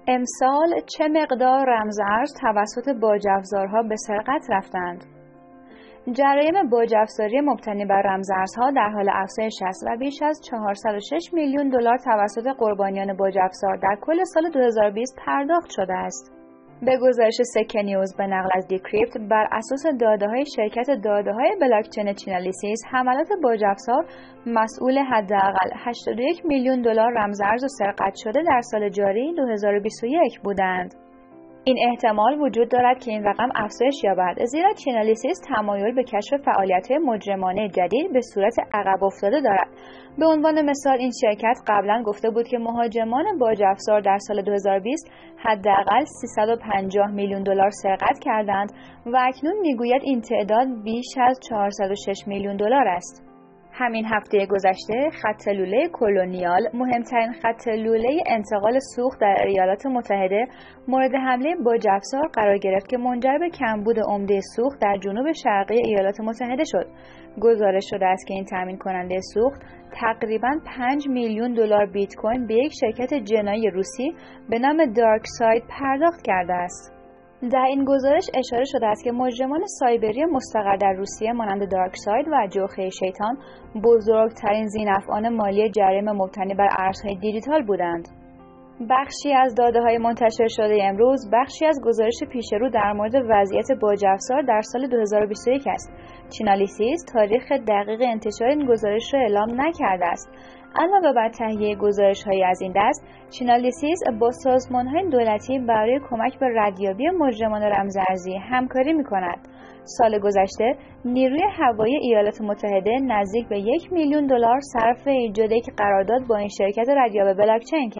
امسال چه مقدار رمزارز توسط باج‌افزارها به سرقت رفتند؟ جرایم باج‌افزاری مبتنی بر رمزارزها در حال افزایش است و بیش از 406 میلیون دلار توسط قربانیان باج‌افزار در کل سال 2020 پرداخت شده است. به گزارش سکه نیوز به نقل از دیکریپت، بر اساس داده‌های شرکت داده‌های بلاکچین چینالیسیس، حملات باج‌افزار مسئول حداقل 81 میلیون دلار رمزارز سرقت شده در سال جاری 2021 بودند. این احتمال وجود دارد که این رقم افزایش یابد، زیرا چینالیسیس تمایل به کشف فعالیت‌های مجرمانه جدید به صورت عقب افتاده دارد. به عنوان مثال، این شرکت قبلا گفته بود که مهاجمان باج‌افزار در سال 2020 حداقل 350 میلیون دلار سرقت کردند و اکنون میگوید این تعداد بیش از 406 میلیون دلار است. همین هفته گذشته خط لوله کلونیال، مهمترین خط لوله انتقال سوخت در ایالات متحده، مورد حمله باج‌افزار قرار گرفت که منجر به کمبود عمده سوخت در جنوب شرقی ایالات متحده شد. گزارش شده است که این تامین کننده سوخت تقریباً 5 میلیون دلار بیت کوین به یک شرکت جنایی روسی به نام دارکساید پرداخت کرده است. در این گزارش اشاره شده است که مجرمان سایبری مستقر در روسیه مانند دارکساید و جوخه شیطان بزرگترین ذی‌نفعان مالی جرایم مبتنی بر ارزهای دیجیتال بودند. بخشی از داده‌های منتشر شده امروز بخشی از گزارش پیشرو در مورد وضعیت باج‌افزار در سال 2021 است. چینالیسیس تاریخ دقیق انتشار این گزارش را اعلام نکرده است. علاوه بر تهیه گزارش‌هایی از این دست، چینالیسیس با سازمان‌های دولتی برای کمک به ردیابی مجرمان رمزارزی همکاری می‌کند. سال گذشته نیروی هوایی ایالات متحده نزدیک به 1 میلیون دلار صرف ایجاد یک قرارداد با این شرکت ردیاب بلاکچین